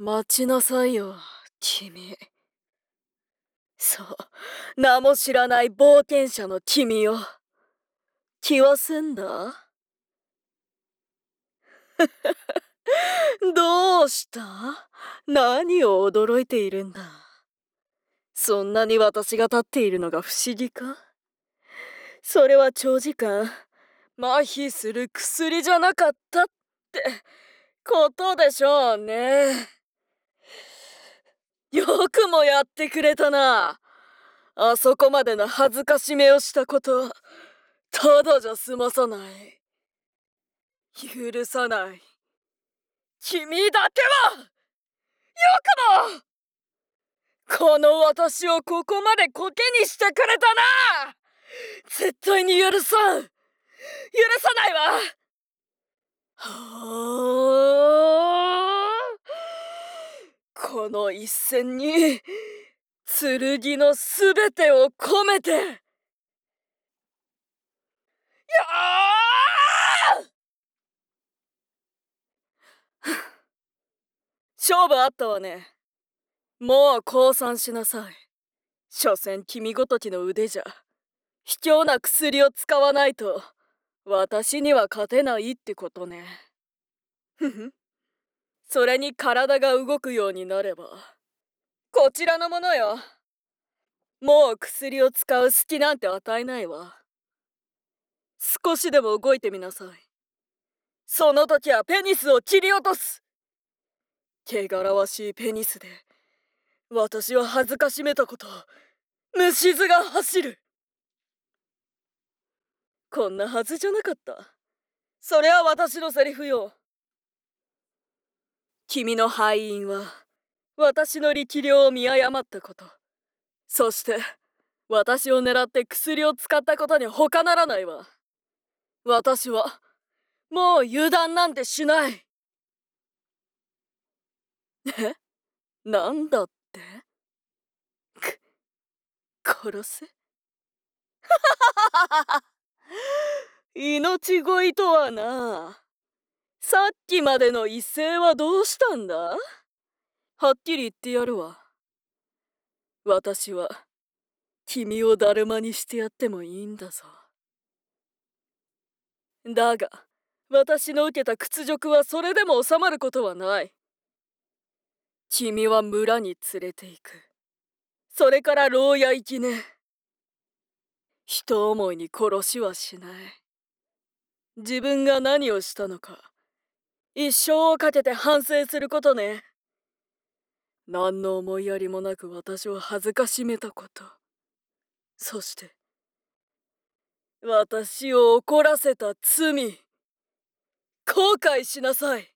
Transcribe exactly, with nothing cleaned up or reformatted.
待ちなさいよ、君。そう、名も知らない冒険者の君よ。気はせんだ？どうした？何を驚いているんだ？そんなに私が立っているのが不思議か？それは長時間麻痺する薬じゃなかったってことでしょうね。よくもやってくれたな。あそこまでの恥ずかしめをしたこと、ただじゃ済まさない。許さない。君だけは、よくもこの私をここまでコケにしてくれたな。絶対に許さん。許さないわ。はあ、この一戦に剣のすべてを込めて。やあ勝負あったわね。もう降参しなさい。所詮君ごときの腕じゃ卑怯な薬を使わないと私には勝てないってことね。ふふ。それに体が動くようになればこちらのものよ。もう薬を使う隙なんて与えないわ。少しでも動いてみなさい。その時はペニスを切り落とす。汚らわしいペニスで私を恥ずかしめたこと、虫唾が走る。こんなはずじゃなかった。それは私のセリフよ。君の敗因は私の力量を見誤ったこと、そして私を狙って薬を使ったことに他ならないわ。私はもう油断なんてしない。え？なんだって？く殺せ？命乞いとはな。さっきまでの一斉はどうしたんだ？はっきり言ってやるわ。私は君をだるまにしてやってもいいんだぞ。だが私の受けた屈辱はそれでも収まることはない。君は村に連れて行く。それから牢屋行きね。人思いに殺しはしない。自分が何をしたのか一生をかけて反省することね。何の思いやりもなく私を恥ずかしめたこと、そして私を怒らせた罪、後悔しなさい。